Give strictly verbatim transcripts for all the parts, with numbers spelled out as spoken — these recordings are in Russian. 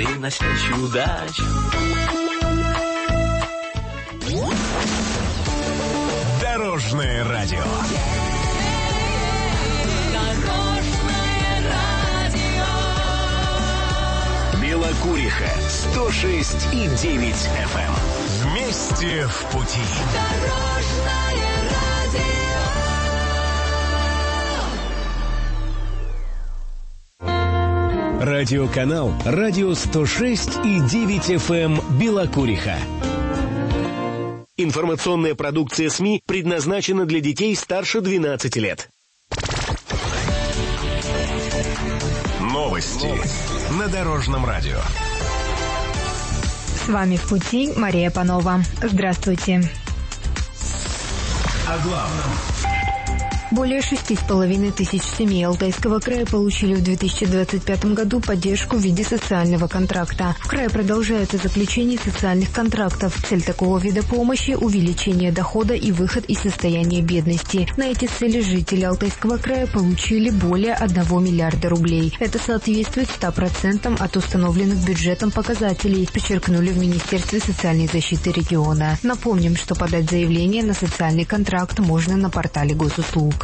приносящий удачу. Дорожное радио. Белокуриха сто шесть и девять эф эм. Вместе в пути. Дорожное радио. Радиоканал «Радио сто шесть и девять эф эм» Белокуриха. Информационная продукция СМИ предназначена для детей старше двенадцати лет. Новости на Дорожном радио. С вами в пути Мария Панова. Здравствуйте. О главном. Более шести с половиной тысяч семей Алтайского края получили в две тысячи двадцать пятом году поддержку в виде социального контракта. В крае продолжается заключение социальных контрактов. Цель такого вида помощи – увеличение дохода и выход из состояния бедности. На эти цели жители Алтайского края получили более одного миллиарда рублей. Это соответствует ста процентам от установленных бюджетом показателей, подчеркнули в Министерстве социальной защиты региона. Напомним, что подать заявление на социальный контракт можно на портале госуслуг.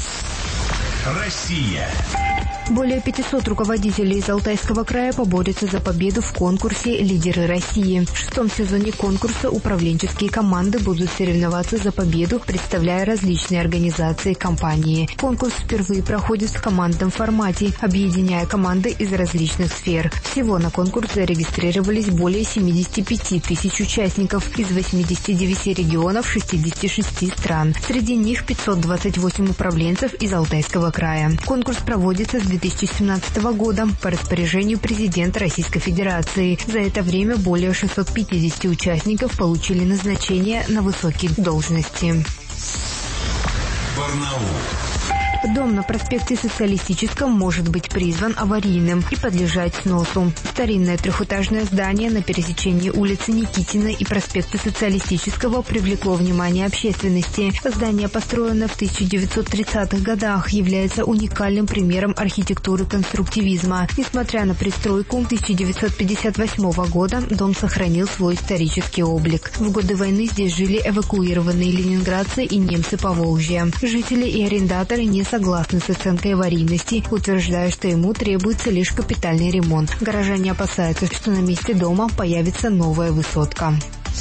Россия. Более пятисот руководителей из Алтайского края поборются за победу в конкурсе «Лидеры России». В шестом сезоне конкурса управленческие команды будут соревноваться за победу, представляя различные организации и компании. Конкурс впервые проходит в командном формате, объединяя команды из различных сфер. Всего на конкурс зарегистрировались более семидесяти пяти тысяч участников из восьмидесяти девяти регионов шестидесяти шести стран. Среди них пятьсот двадцать восемь управленцев из Алтайского края. Конкурс проводится с две тысячи семнадцатого года по распоряжению президента Российской Федерации. За это время более шестисот пятидесяти участников получили назначение на высокие должности. Барнаул. Дом на проспекте Социалистическом может быть призван аварийным и подлежать сносу. Старинное трехэтажное здание на пересечении улицы Никитина и проспекта Социалистического привлекло внимание общественности. Здание, построенное в тысяча девятьсот тридцатых годах, является уникальным примером архитектуры конструктивизма. Несмотря на пристройку тысяча девятьсот пятьдесят восьмого года, дом сохранил свой исторический облик. В годы войны здесь жили эвакуированные ленинградцы и немцы Поволжья. Жители и арендаторы не согласны с оценкой аварийности, утверждая, что ему требуется лишь капитальный ремонт. Горожане опасаются, что на месте дома появится новая высотка.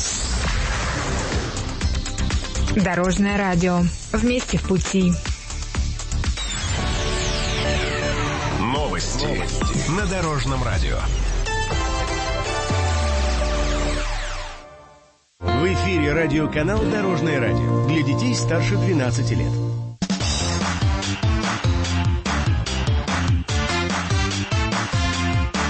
Дорожное радио. Вместе в пути. Новости на Дорожном радио. В эфире радиоканал «Дорожное радио» для детей старше двенадцати лет.